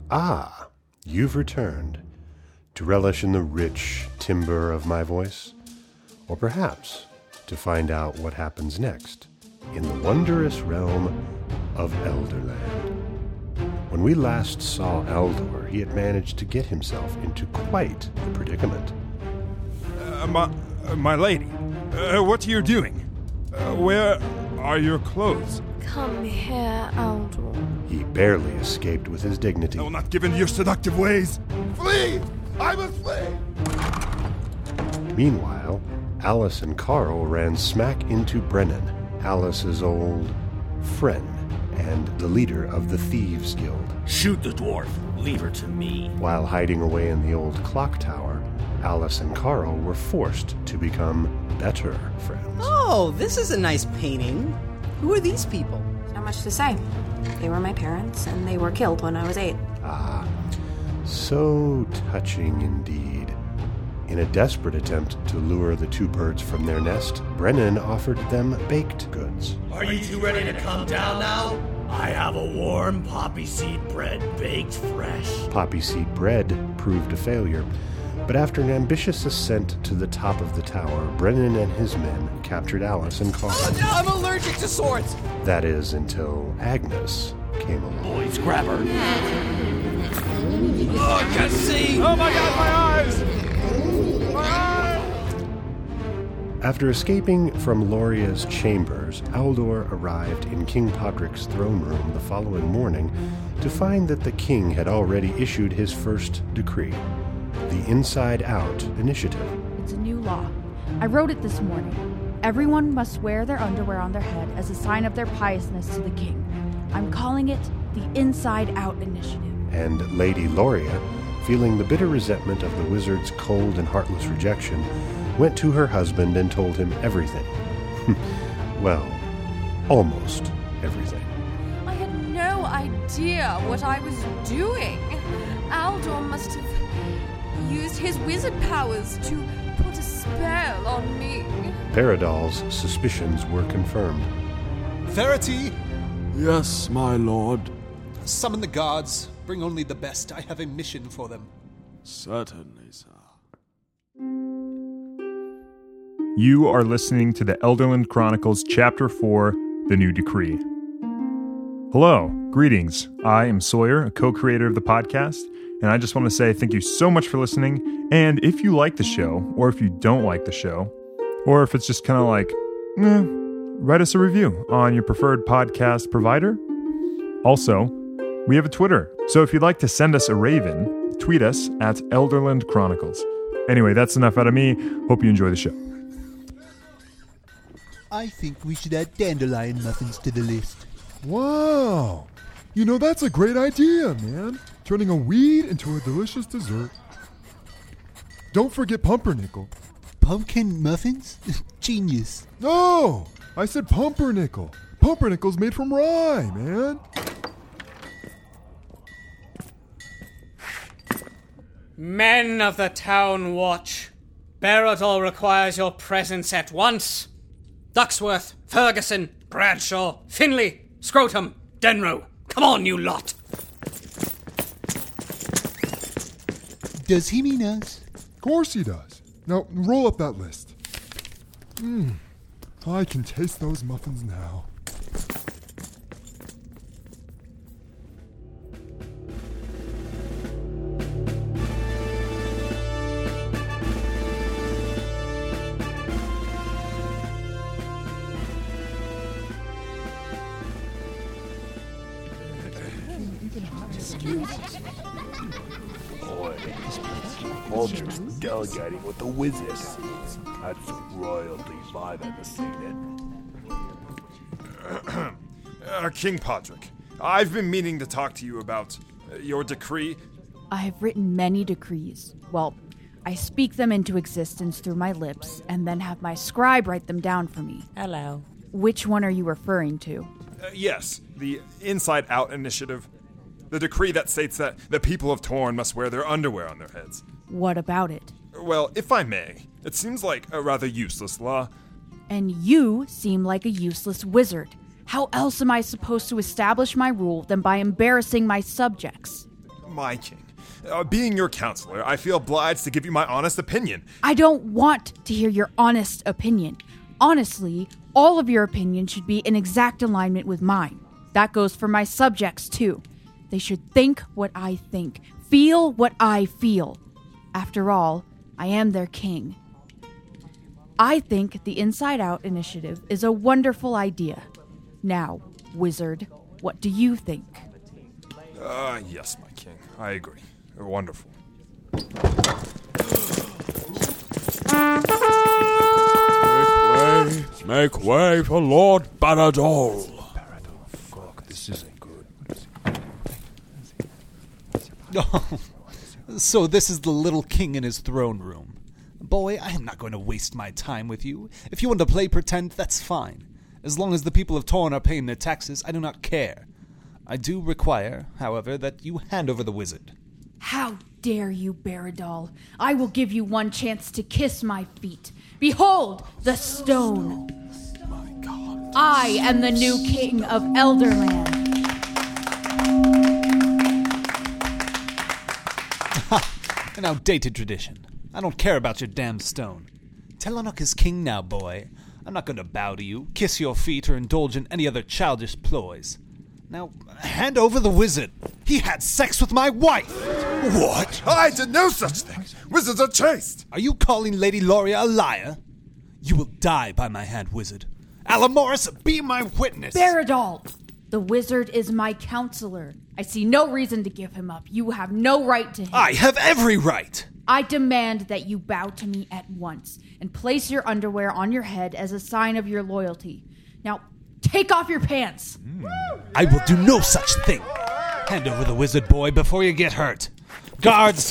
Ah, you've returned to relish in the rich timbre of my voice, or perhaps to find out what happens next in the wondrous realm of Elderland. When we last saw Eldor, he had managed to get himself into quite the predicament. My lady, what are you doing? Where are your clothes? Come here, Eldor. He barely escaped with his dignity. I will not give in to your seductive ways. Flee! I must flee! Meanwhile, Alice and Carl ran smack into Brennan, Alice's old friend and the leader of the Thieves Guild. Shoot the dwarf. Leave her to me. While hiding away in the old clock tower, Alice and Carl were forced to become better friends. Oh, this is a nice painting. Who are these people? Not much to say. They were my parents, and they were killed when I was 8. Ah, so touching indeed. In a desperate attempt to lure the two birds from their nest, Brennan offered them baked goods. Are you two ready to come down now? I have a warm poppy seed bread baked fresh. Poppy seed bread proved a failure, but after an ambitious ascent to the top of the tower, Brennan and his men captured Alice and Carl. Oh, no, I'm allergic to swords! That is, until Agnes came along. Boys, grab her. Oh, I can't see! Oh my god, my eyes! After escaping from Loria's chambers, Eldor arrived in King Podrick's throne room the following morning to find that the king had already issued his first decree, the Inside Out Initiative. It's a new law. I wrote it this morning. Everyone must wear their underwear on their head as a sign of their piousness to the king. I'm calling it the Inside Out Initiative. And Lady Loria, feeling the bitter resentment of the wizard's cold and heartless rejection, went to her husband and told him everything. Well, almost everything. I had no idea what I was doing. Eldor must have used his wizard powers to put a spell on me. Paradol's suspicions were confirmed. Verity! Yes, my lord. Summon the guards. Bring only the best. I have a mission for them. Certainly, sir. You are listening to the Elderland Chronicles Chapter 4, The New Decree. Hello, greetings. I am Sawyer, a co-creator of the podcast, and I just want to say thank you so much for listening. And if you like the show, or if you don't like the show, or if it's just kind of like, write us a review on your preferred podcast provider. Also, we have a Twitter, so if you'd like to send us a raven, tweet us at Elderland Chronicles. Anyway, that's enough out of me. Hope you enjoy the show. I think we should add dandelion muffins to the list. Wow! You know, that's a great idea, man. Turning a weed into a delicious dessert. Don't forget pumpernickel. Pumpkin muffins? Genius. No! I said pumpernickel. Pumpernickel's made from rye, man. Men of the Town Watch, Beradol requires your presence at once. Ducksworth, Ferguson, Bradshaw, Finley, Scrotum, Denro. Come on, you lot. Does he mean us? Of course he does. Now, roll up that list. I can taste those muffins now. Mulder's delegating with the wizards. That's royalty if I've ever seen it. King Podrick, I've been meaning to talk to you about your decree. I have written many decrees. Well, I speak them into existence through my lips and then have my scribe write them down for me. Hello. Which one are you referring to? Yes, the Inside Out Initiative. The decree that states that the people of Torn must wear their underwear on their heads. What about it? Well, if I may, it seems like a rather useless law. And you seem like a useless wizard. How else am I supposed to establish my rule than by embarrassing my subjects? My king, being your counselor, I feel obliged to give you my honest opinion. I don't want to hear your honest opinion. Honestly, all of your opinions should be in exact alignment with mine. That goes for my subjects, too. They should think what I think, feel what I feel. After all, I am their king. I think the Inside Out initiative is a wonderful idea. Now, wizard, what do you think? Yes, my king. I agree. Wonderful. Make way for Lord Baradol. Fuck, this isn't good. Oh, so this is the little king in his throne room. Boy, I am not going to waste my time with you. If you want to play pretend, that's fine. As long as the people of Torn are paying their taxes, I do not care. I do require, however, that you hand over the wizard. How dare you, Baradol? I will give you one chance to kiss my feet. Behold, the stone. My God. I am the new king of Elderland. An outdated tradition. I don't care about your damn stone. Telonuk is king now, boy. I'm not going to bow to you, kiss your feet, or indulge in any other childish ploys. Now, hand over the wizard. He had sex with my wife. What? I did no such thing. Wizards are chaste. Are you calling Lady Loria a liar? You will die by my hand, wizard. Alamoris, be my witness. Baradol, the wizard is my counselor. I see no reason to give him up. You have no right to him. I have every right. I demand that you bow to me at once and place your underwear on your head as a sign of your loyalty. Now, take off your pants. I will do no such thing. Hand over the wizard, boy, before you get hurt. Guards!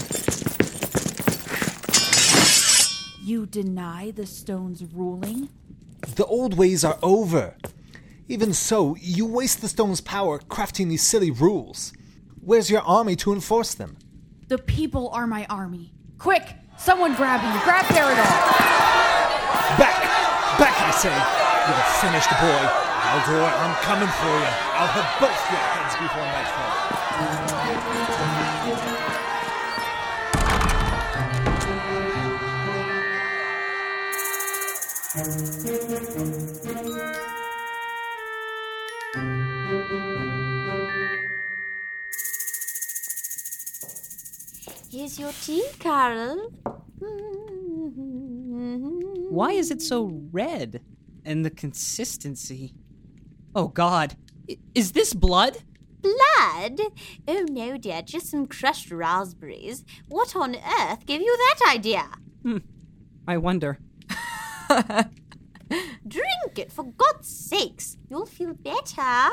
You deny the stone's ruling? The old ways are over. Even so, you waste the stone's power crafting these silly rules. Where's your army to enforce them? The people are my army. Quick! Someone grab him! Grab Baradol! Back! Back, I say! You're finished, boy. Aldor, I'm coming for you. I'll have both your heads before nightfall. Here's your tea, Carol. Why is it so red? And the consistency. Oh, God. Is this blood? Blood? Oh, no, dear. Just some crushed raspberries. What on earth gave you that idea? I wonder. Drink it, for God's sakes. You'll feel better.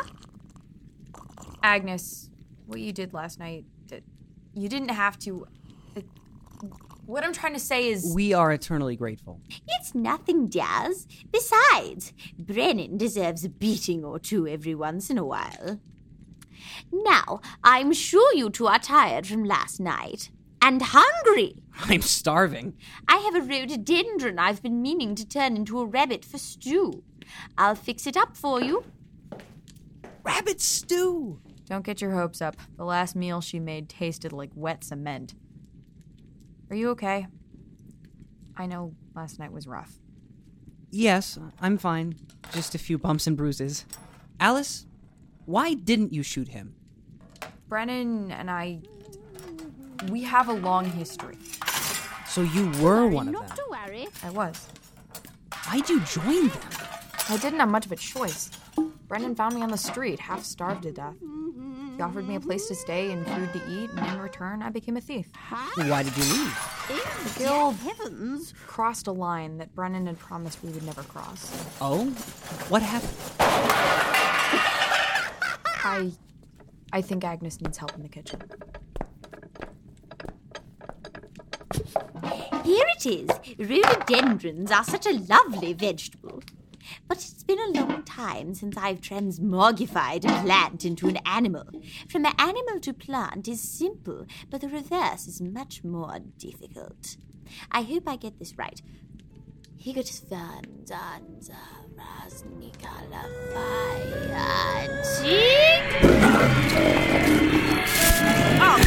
Agnes, what you did last night, you didn't have to. What I'm trying to say is... We are eternally grateful. It's nothing, Daz. Besides, Brennan deserves a beating or two every once in a while. Now, I'm sure you two are tired from last night. And hungry. I'm starving. I have a rhododendron I've been meaning to turn into a rabbit for stew. I'll fix it up for you. Rabbit stew! Don't get your hopes up. The last meal she made tasted like wet cement. Are you okay? I know last night was rough. Yes, I'm fine. Just a few bumps and bruises. Alice, why didn't you shoot him? Brennan and I... We have a long history. So you were one of them? Not to worry. I was. Why'd you join them? I didn't have much of a choice. Brennan found me on the street, half starved to death. He offered me a place to stay and food to eat, and in return, I became a thief. Why did you leave? Gil crossed a line that Brennan had promised we would never cross. Oh? What happened? I think Agnes needs help in the kitchen. Here it is. Rhododendrons are such a lovely vegetable. But it's been a long time since I've transmogrified a plant into an animal. From an animal to plant is simple, but the reverse is much more difficult. I hope I get this right. Oh,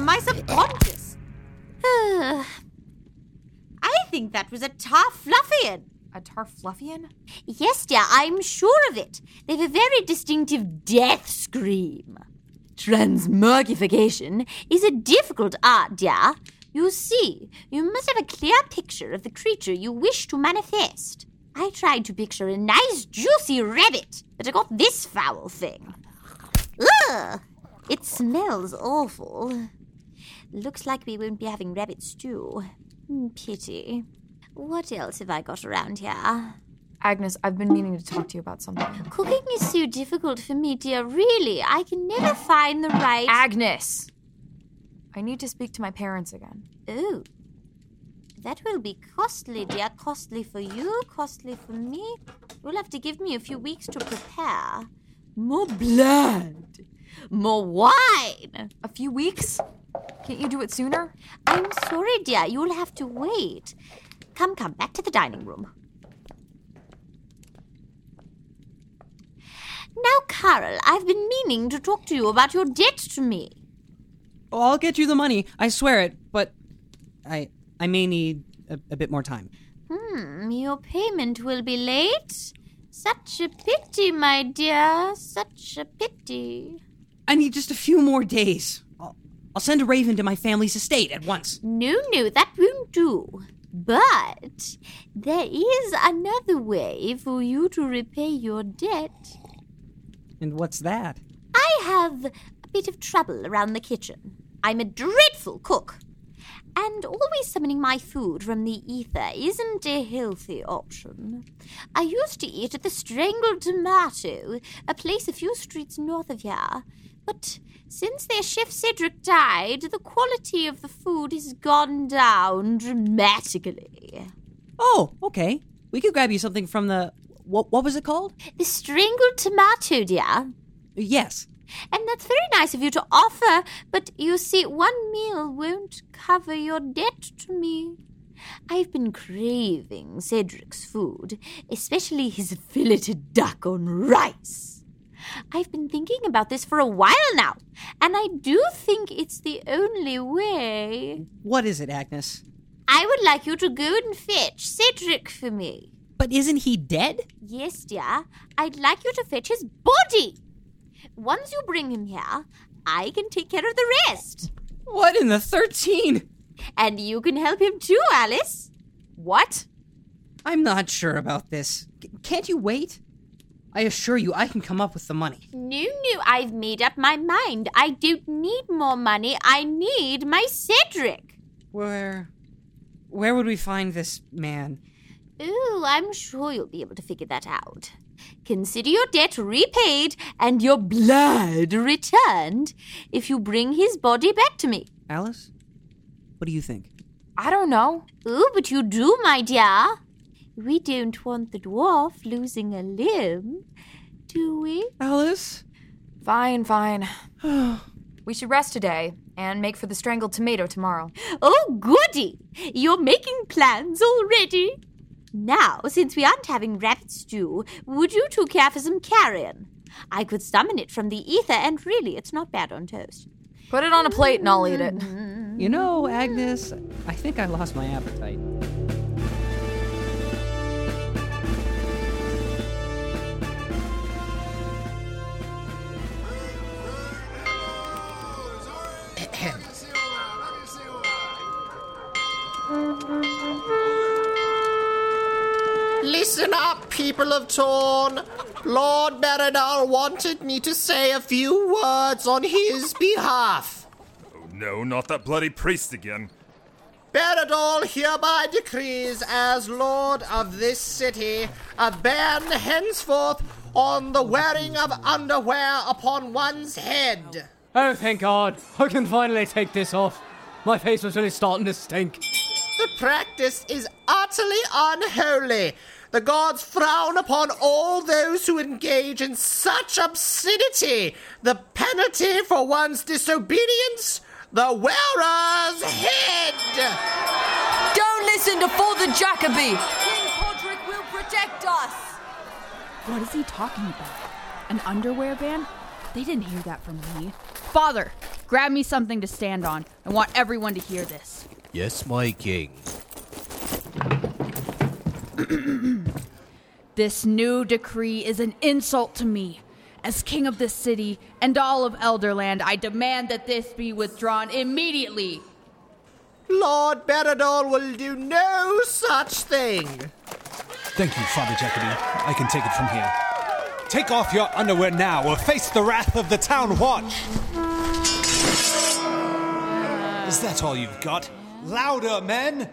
from my subconscious. I think that was a Tarfluffian. A Tarfluffian? Yes, dear, I'm sure of it. They have a very distinctive death scream. Transmogrification is a difficult art, dear. You see, you must have a clear picture of the creature you wish to manifest. I tried to picture a nice, juicy rabbit, but I got this foul thing. Ugh! It smells awful. Looks like we won't be having rabbit stew. Pity. What else have I got around here? Agnes, I've been meaning to talk to you about something. Cooking is so difficult for me, dear. Really, I can never find the right... Agnes! I need to speak to my parents again. Oh. That will be costly, dear. Costly for you, costly for me. You'll have to give me a few weeks to prepare. More blood. More wine. A few weeks? Can't you do it sooner? I'm sorry, dear. You'll have to wait. Come, back to the dining room. Now, Carol, I've been meaning to talk to you about your debt to me. Oh, I'll get you the money, I swear it, but I may need a bit more time. Your payment will be late? Such a pity, my dear, such a pity. I need just a few more days. I'll send a raven to my family's estate at once. No, that won't do. But there is another way for you to repay your debt. And what's that? I have a bit of trouble around the kitchen. I'm a dreadful cook. And always summoning my food from the ether isn't a healthy option. I used to eat at the Strangled Tomato, a place a few streets north of here. But since their chef Cedric died, the quality of the food has gone down dramatically. Oh, okay. We could grab you something from the... What was it called? The Strangled Tomato, dear. Yes. And that's very nice of you to offer, but you see, one meal won't cover your debt to me. I've been craving Cedric's food, especially his filleted duck on rice. I've been thinking about this for a while now, and I do think it's the only way. What is it, Agnes? I would like you to go and fetch Cedric for me. But isn't he dead? Yes, dear. I'd like you to fetch his body. Once you bring him here, I can take care of the rest. What in the 13? And you can help him too, Alice. What? I'm not sure about this. Can't you wait? I assure you, I can come up with the money. No, I've made up my mind. I don't need more money. I need my Cedric. Where would we find this man? Oh, I'm sure you'll be able to figure that out. Consider your debt repaid and your blood returned if you bring his body back to me. Alice, what do you think? I don't know. Oh, but you do, my dear. We don't want the dwarf losing a limb, do we? Alice? Fine. We should rest today and make for the Strangled Tomato tomorrow. Oh, goody! You're making plans already. Now, since we aren't having rabbit stew, would you two care for some carrion? I could summon it from the ether, and really, it's not bad on toast. Put it on a plate and I'll eat it. You know, Agnes, I think I lost my appetite. Listen up, people of Torn. Lord Meridal wanted me to say a few words on his behalf. Oh no, not that bloody priest again. Meridal hereby decrees, as Lord of this city, a ban henceforth on the wearing of underwear upon one's head. Oh, thank God. I can finally take this off. My face was really starting to stink. The practice is utterly unholy. The gods frown upon all those who engage in such obscenity. The penalty for one's disobedience, the wearer's head. Don't listen to Father Jacoby. King Podrick will protect us. What is he talking about? An underwear ban? They didn't hear that from me. Father, grab me something to stand on. I want everyone to hear this. Yes, my king. This new decree is an insult to me. As king of this city and all of Elderland, I demand that this be withdrawn immediately. Lord Beradol will do no such thing. Thank you, Father Jacoby. I can take it from here. Take off your underwear now or face the wrath of the town watch. Is that all you've got? Louder, men!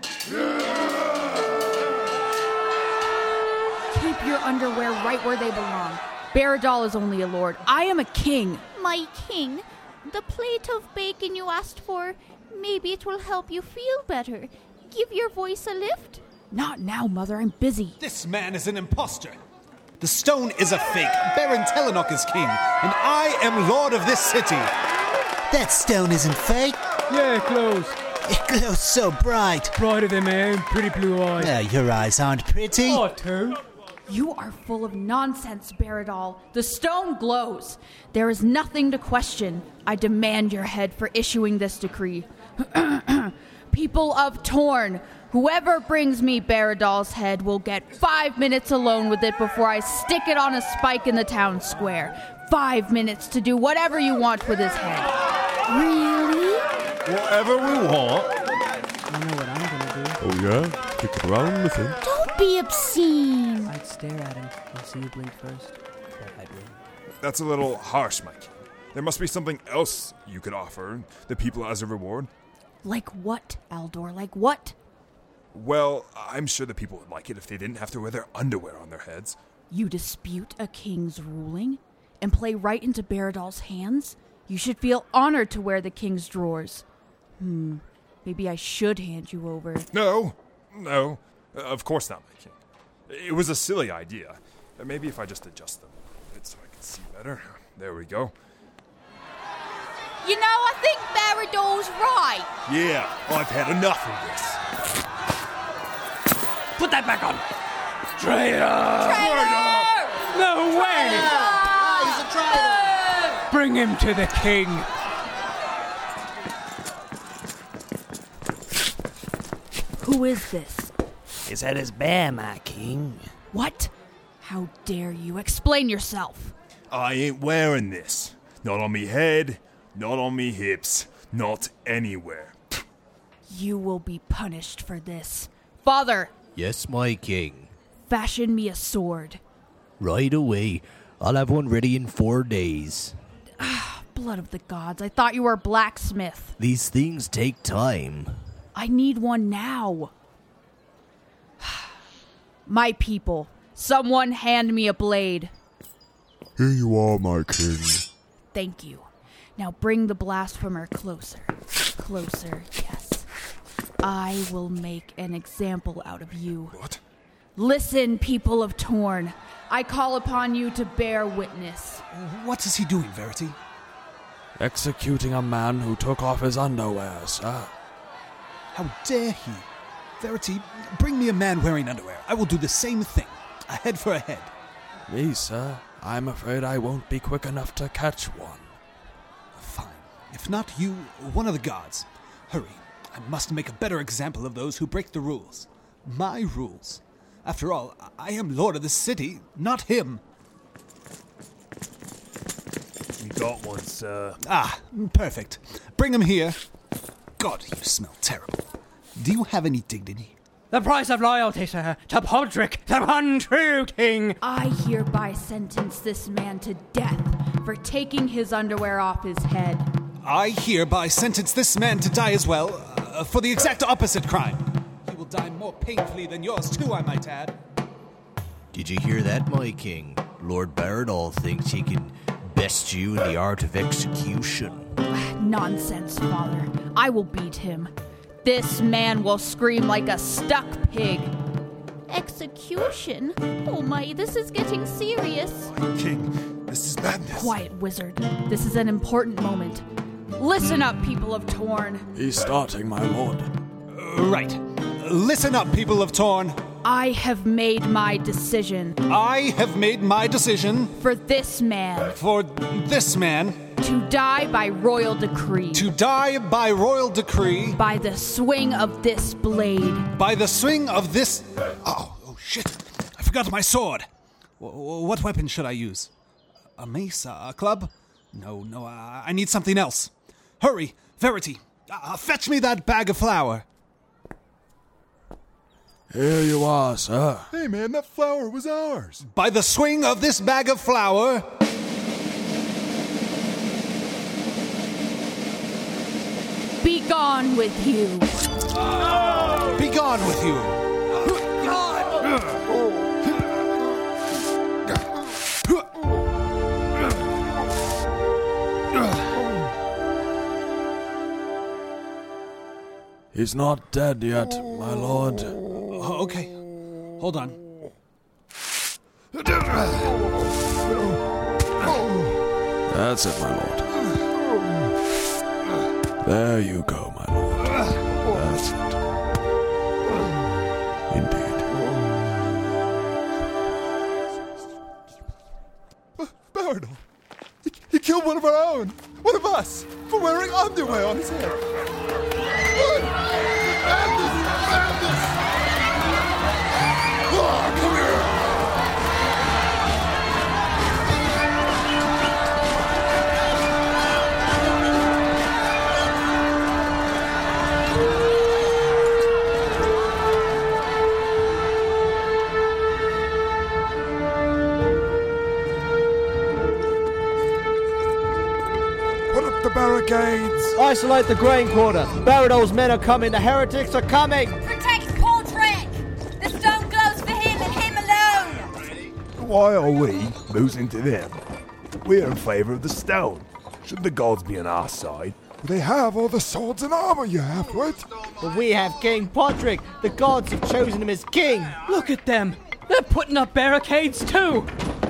Keep your underwear right where they belong. Beradol is only a lord. I am a king. My king, the plate of bacon you asked for, maybe it will help you feel better. Give your voice a lift. Not now, Mother. I'm busy. This man is an imposter. The stone is a fake. Baron Telenok is king, and I am lord of this city. That stone isn't fake. Yeah, it glows. It glows so bright. Brighter than my own pretty blue eyes. Your eyes aren't pretty. Oh, too. You are full of nonsense, Beradol. The stone glows. There is nothing to question. I demand your head for issuing this decree. People of Torn, whoever brings me Beradol's head will get 5 minutes alone with it before I stick it on a spike in the town square. 5 minutes to do whatever you want with his head. Really? Whatever we want. I know what I'm gonna do. Oh yeah? Stick around with him. Don't be obscene. I'd stare at him and see you blink first. Then I'd win. That's a little harsh, Mike. There must be something else you could offer the people as a reward. Like what, Aldor? Like what? Well, I'm sure the people would like it if they didn't have to wear their underwear on their heads. You dispute a king's ruling and play right into Beradol's hands? You should feel honored to wear the king's drawers. Maybe I should hand you over. No. Of course not, my king. It was a silly idea. Maybe if I just adjust them a bit so I can see better. There we go. You know, I think Beradol's right. Yeah, I've had enough of this. Put that back on. Traitor! No way! He's a traitor! Bring him to the king. Who is this? His head is bare, my king. What? How dare you? Explain yourself. I ain't wearing this. Not on me head, not on me hips, not anywhere. You will be punished for this. Father! Yes, my king. Fashion me a sword. Right away. I'll have one ready in 4 days. Blood of the gods, I thought you were a blacksmith. These things take time. I need one now. My people, someone hand me a blade. Here you are, my king. Thank you. Now bring the blasphemer closer. Closer, yes. I will make an example out of you. What? Listen, people of Torn. I call upon you to bear witness. What is he doing, Verity? Executing a man who took off his underwear, sir. How dare he? Verity, bring me a man wearing underwear. I will do the same thing. A head for a head. Me, sir? I'm afraid I won't be quick enough to catch one. Fine. If not you, one of the gods. Hurry. I must make a better example of those who break the rules. My rules. After all, I am lord of the city, not him. We got one, sir. Ah, perfect. Bring him here. God, you smell terrible. Do you have any dignity? The price of loyalty, sir, to Podrick, the one true king. I hereby sentence this man to death for taking his underwear off his head. I hereby sentence this man to die as well, for the exact opposite crime. He will die more painfully than yours, too, I might add. Did you hear that, my king? Lord Beradol thinks he can best you in the art of execution. Nonsense, Father. I will beat him. This man will scream like a stuck pig. Execution? Oh my, this is getting serious. King, this is madness. Quiet, wizard. This is an important moment. Listen up, people of Torn. He's starting, my lord. Right. Listen up, people of Torn. I have made my decision. I have made my decision. For this man. For this man. To die by royal decree. To die by royal decree. By the swing of this blade. By the swing of this... Oh, shit. I forgot my sword. What weapon should I use? A mace? A club? No, I need something else. Hurry, Verity. Fetch me that bag of flour. Here you are, sir. Hey, man, that flour was ours. By the swing of this bag of flour... Be gone with you. Be gone with you. He's not dead yet, my lord. Okay. Hold on. That's it, my lord. There you go, my lord. That's it. Indeed. Baradol, he killed one of our own. One of us. For wearing underwear on his head. Bandits! Oh, come here! The barricades! Isolate the grain quarter. Baradol's men are coming. The heretics are coming. Protect Podrick! The stone glows for him and him alone! Why are we losing to them? We're in favor of the stone. Shouldn't the gods be on our side? They have all the swords and armor, you half-wit. But we have King Podrick. The gods have chosen him as king. Look at them. They're putting up barricades too.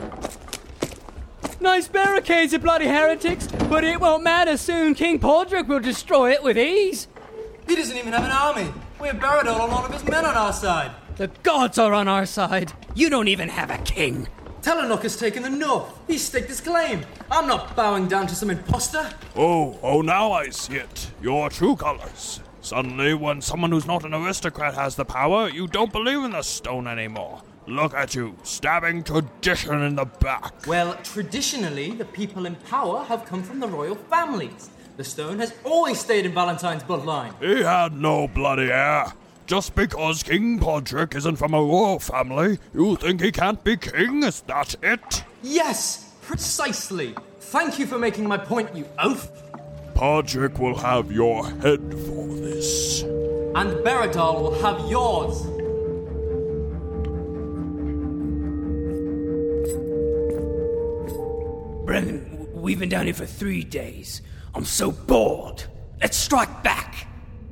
Nice barricades, you bloody heretics, but it won't matter soon. King Podrick will destroy it with ease. He doesn't even have an army. We have Baradol and a lot of his men on our side. The gods are on our side. You don't even have a king. Telenook has taken the north. He's staked his claim. I'm not bowing down to some imposter. Oh, now I see it. Your true colors. Suddenly, when someone who's not an aristocrat has the power, you don't believe in the stone anymore. Look at you, stabbing tradition in the back. Well, traditionally, the people in power have come from the royal families. The stone has always stayed in Valentine's bloodline. He had no bloody heir. Just because King Podrick isn't from a royal family, you think he can't be king? Is that it? Yes, precisely. Thank you for making my point, you oaf. Podrick will have your head for this. And Baradol will have yours. Brennan, we've been down here for 3 days. I'm so bored. Let's strike back.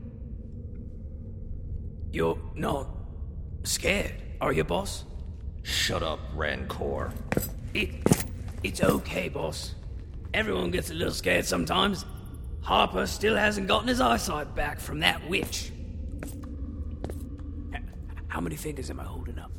You're not scared, are you, boss? Shut up, Rancor. It's okay, boss. Everyone gets a little scared sometimes. Harper still hasn't gotten his eyesight back from that witch. How many fingers am I holding up?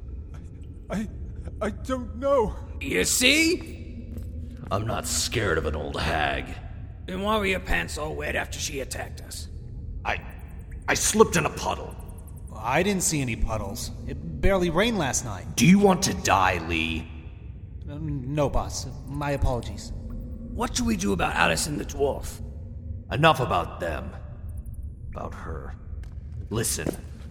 I don't know. You see? I'm not scared of an old hag. Then why were your pants all wet after she attacked us? I slipped in a puddle. I didn't see any puddles. It barely rained last night. Do you want to die, Lee? No, boss. My apologies. What should we do about Alice and the dwarf? Enough about them. About her. Listen.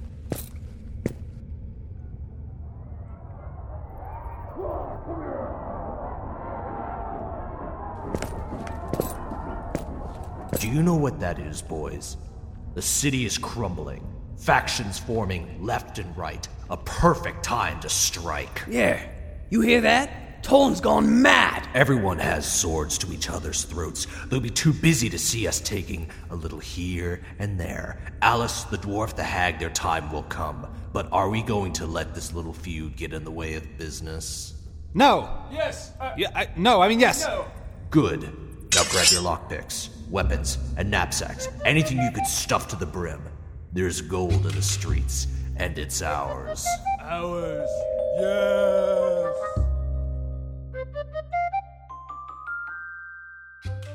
Do you know what that is, boys? The city is crumbling. Factions forming left and right. A perfect time to strike. Yeah. You hear that? Torn's gone mad. Everyone has swords to each other's throats. They'll be too busy to see us taking a little here and there. Alice, the dwarf, the hag, their time will come. But are we going to let this little feud get in the way of business? No. Yes. Yes. No. Good. Now grab your lockpicks, weapons, and knapsacks. Anything you could stuff to the brim. There's gold in the streets, and it's ours. Ours. Yes.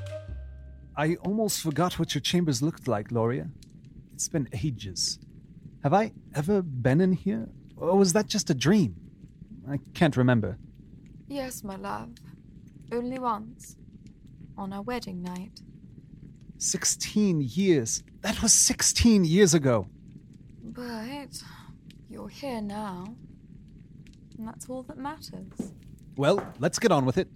I almost forgot what your chambers looked like, Loria. It's been ages. Have I ever been in here? Or was that just a dream? I can't remember. Yes, my love. Only once. On our wedding night. 16 years. That was 16 years ago. But you're here now. And that's all that matters. Well, let's get on with it.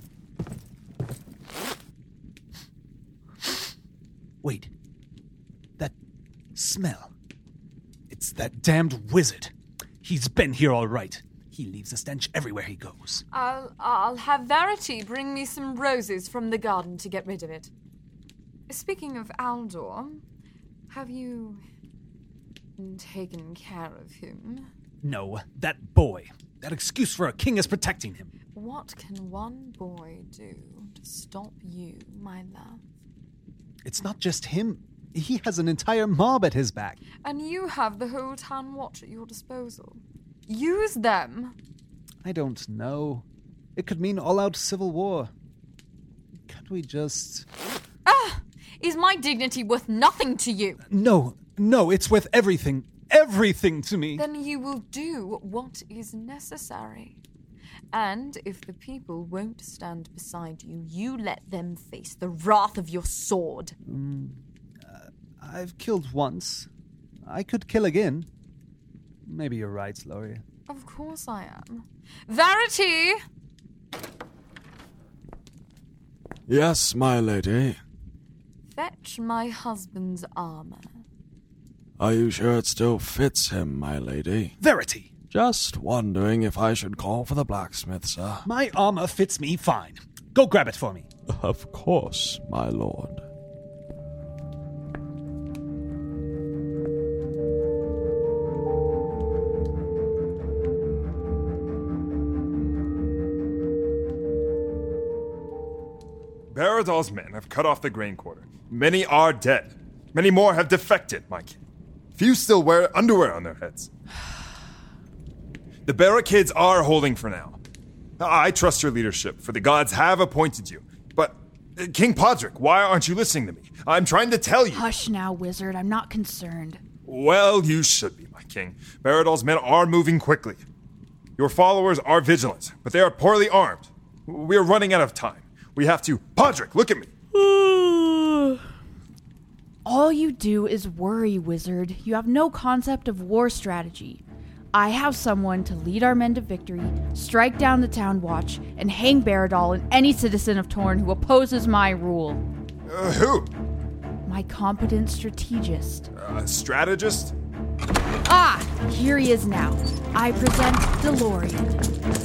Wait. That smell. It's that damned wizard. He's been here all right. He leaves a stench everywhere he goes. I'll have Verity bring me some roses from the garden to get rid of it. Speaking of Aldor, have you taken care of him? No, that boy. That excuse for a king is protecting him. What can one boy do to stop you, my love? It's not just him. He has an entire mob at his back. And you have the whole town watch at your disposal. Use them. I don't know. It could mean all-out civil war. Can't we just... Is my dignity worth nothing to you? No, it's worth everything. Everything to me. Then you will do what is necessary. And if the people won't stand beside you, you let them face the wrath of your sword. I've killed once. I could kill again. Maybe you're right, Loria. Of course I am. Verity! Yes, my lady. Fetch my husband's armor. Are you sure it still fits him, my lady? Verity! Just wondering if I should call for the blacksmith, sir. My armor fits me fine. Go grab it for me. Of course, my lord. Baradol's men have cut off the grain quarter. Many are dead. Many more have defected, my king. Few still wear underwear on their heads. The barricades are holding for now. I trust your leadership, for the gods have appointed you. But, King Podrick, why aren't you listening to me? I'm trying to tell you. Hush now, wizard. I'm not concerned. Well, you should be, my king. Baradol's men are moving quickly. Your followers are vigilant, but they are poorly armed. We are running out of time. We have to... Podrick, look at me. All you do is worry, wizard. You have no concept of war strategy. I have someone to lead our men to victory, strike down the town watch, and hang Baradol and any citizen of Torn who opposes my rule. Who? My competent strategist. Strategist? Here he is now. I present DeLorean.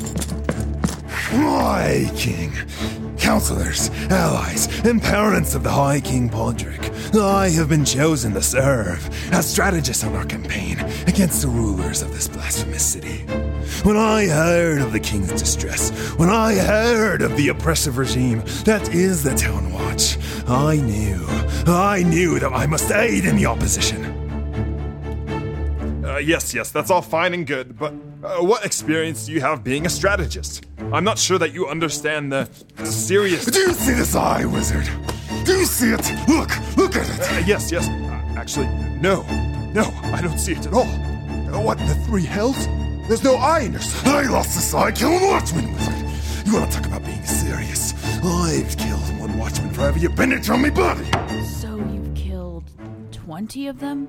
My king, counselors, allies, and parents of the High King Podrick, I have been chosen to serve as strategist on our campaign against the rulers of this blasphemous city. When I heard of the king's distress, when I heard of the oppressive regime that is the Town Watch, I knew that I must aid in the opposition. Yes, that's all fine and good, but what experience do you have being a strategist? I'm not sure that you understand the serious... Do you see this eye, wizard? Do you see it? Look at it! Yes. Actually, no, I don't see it at all. What in the three hells? There's no eye in your side. I lost this eye killing watchman, wizard. You want to talk about being serious? I've killed one watchman for every appendage on me body. So you've killed 20 of them?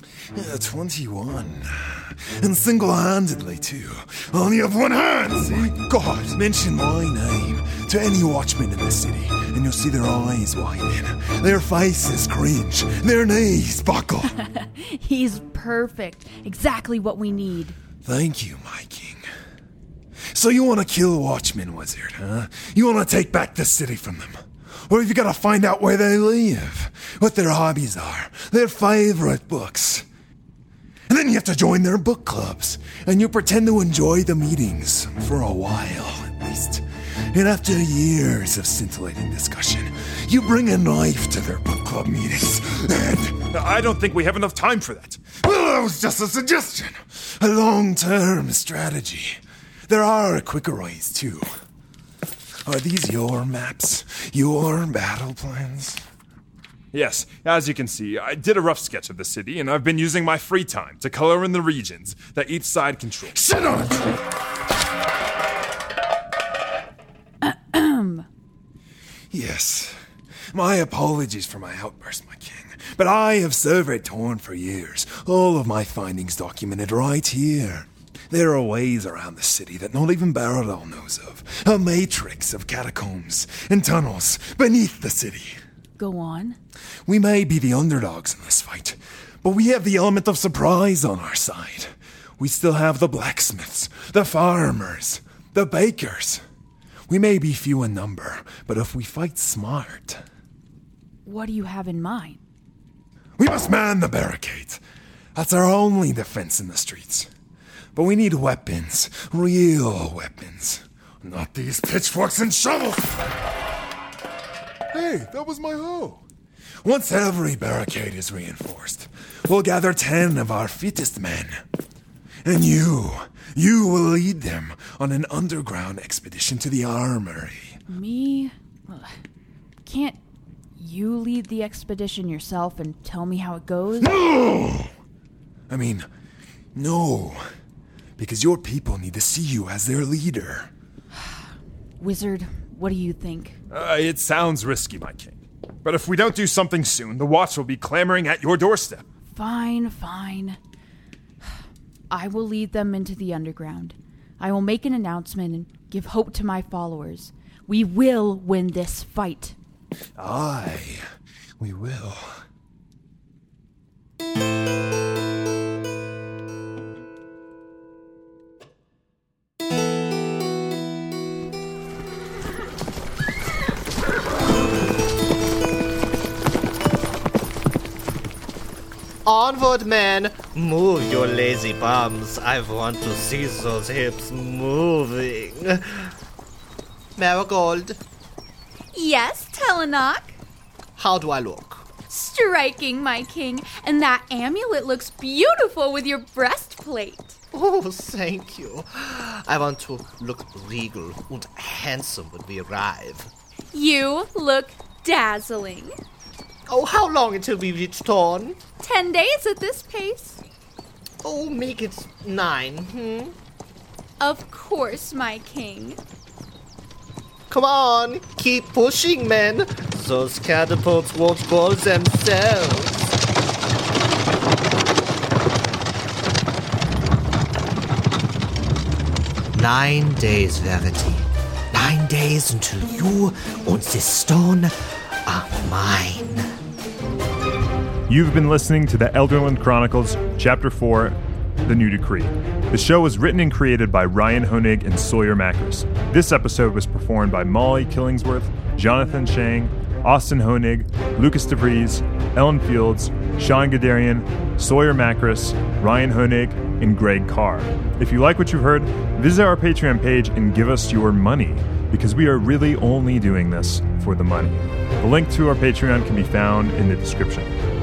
21. And single-handedly, too. Only of one hand, see? God, mention my name to any watchman in the city, and you'll see their eyes widen, their faces cringe, their knees buckle. He's perfect. Exactly what we need. Thank you, my king. So you want to kill watchmen, wizard, huh? You want to take back the city from them? Or have you got to find out where they live, what their hobbies are, their favorite books? And then you have to join their book clubs, and you pretend to enjoy the meetings, for a while at least. And after years of scintillating discussion, you bring a knife to their book club meetings, and... I don't think we have enough time for that. Well, that was just a suggestion. A long-term strategy. There are quicker ways, too. Are these your maps? Your battle plans? Yes, as you can see, I did a rough sketch of the city, and I've been using my free time to color in the regions that each side controls. Sit on a tree! Yes, my apologies for my outburst, my king. But I have surveyed Torn for years. All of my findings documented right here. There are ways around the city that not even Baradol knows of. A matrix of catacombs and tunnels beneath the city. Go on. We may be the underdogs in this fight, but we have the element of surprise on our side. We still have the blacksmiths, the farmers, the bakers. We may be few in number, but if we fight smart... What do you have in mind? We must man the barricades. That's our only defense in the streets. But we need weapons, real weapons. Not these pitchforks and shovels! Hey, that was my hoe. Once every barricade is reinforced, we'll gather 10 of our fittest men. And you will lead them on an underground expedition to the armory. Me? Can't you lead the expedition yourself and tell me how it goes? No! No. Because your people need to see you as their leader. Wizard, what do you think? It sounds risky, my king. But if we don't do something soon, the Watch will be clamoring at your doorstep. Fine. I will lead them into the underground. I will make an announcement and give hope to my followers. We will win this fight. Aye, we will. Onward, men! Move your lazy bums. I want to see those hips moving. Marigold. Yes, Telenak? How do I look? Striking, my king. And that amulet looks beautiful with your breastplate. Oh, thank you. I want to look regal and handsome when we arrive. You look dazzling. Oh, how long until we reach Torn? 10 days at this pace. Oh, make it 9, Of course, my king. Come on, keep pushing, men. Those catapults won't go themselves. "9 days, Verity. 9 days until you and this stone are mine." You've been listening to the Elderland Chronicles, Chapter 4, The New Decree. The show was written and created by Ryan Honig and Sawyer Macris. This episode was performed by Molly Killingsworth, Jonathan Shang, Austin Honig, Lucas DeVries, Ellen Fields, Sean Gadarian, Sawyer Macris, Ryan Honig, and Greg Carr. If you like what you've heard, visit our Patreon page and give us your money, because we are really only doing this for the money. The link to our Patreon can be found in the description.